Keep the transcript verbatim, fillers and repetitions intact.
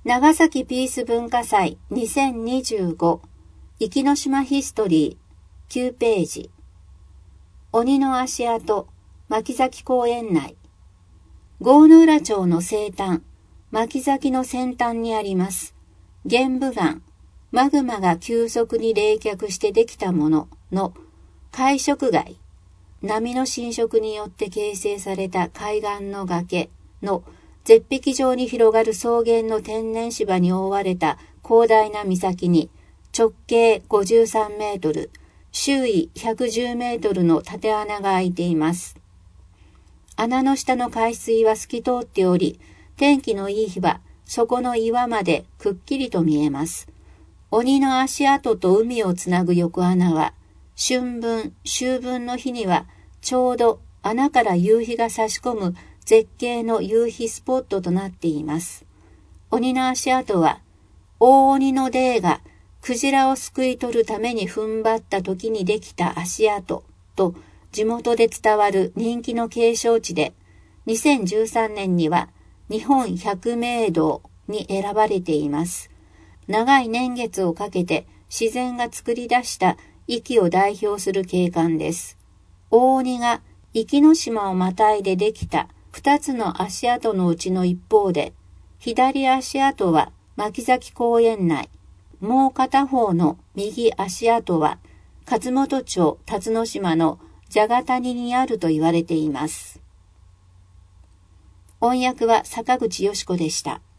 長崎ピース文化祭にせんにじゅうご壱岐島ヒストリーきゅうページ。鬼の足跡牧崎公園内。郷野浦町の西端、牧崎の先端にあります。玄武岩、マグマが急速に冷却してできたものの海食崖、波の浸食によって形成された海岸の崖の絶壁状に広がる草原の天然芝に覆われた広大な岬に直径ごじゅうさんメートル、周囲ひゃくじゅうメートルの縦穴が開いています。穴の下の海水は透き通っており、天気のいい日はそこの岩までくっきりと見えます。鬼の足跡と海をつなぐ横穴は、春分、秋分の日にはちょうど穴から夕日が差し込む絶景の夕日スポットとなっています。鬼の足跡は、大鬼のデーがクジラをすくい取るために踏ん張った時にできた足跡と地元で伝わる人気の景勝地で、にせんじゅうさんねんには日本百名道に選ばれています。長い年月をかけて自然が作り出した壱岐を代表する景観です。大鬼が壱岐島をまたいでできた二つの足跡のうちの一方で、左足跡は牧崎公園内、もう片方の右足跡は勝本町辰野島の蛇ヶ谷にあると言われています。音訳は坂口よし子でした。